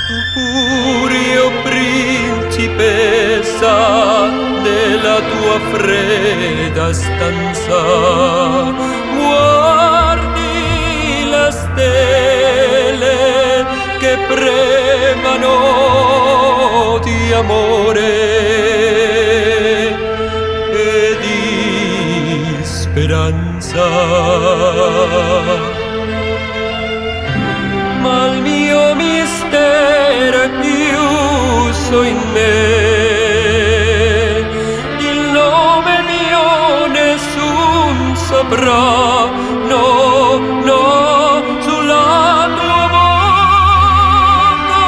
Purio principessa della tua fredda stanza, guardi le stelle che premano di amore e di speranza. Ma il mio mistero è chiuso in me, il nome mio nessun saprà, no, no, sulla tua bocca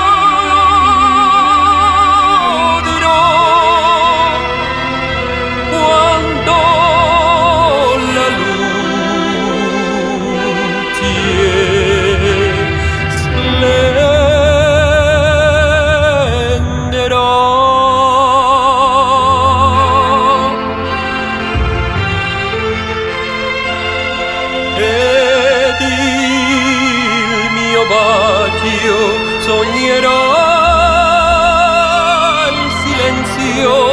dirò quando la luce ed il mio bacio sognerà il silenzio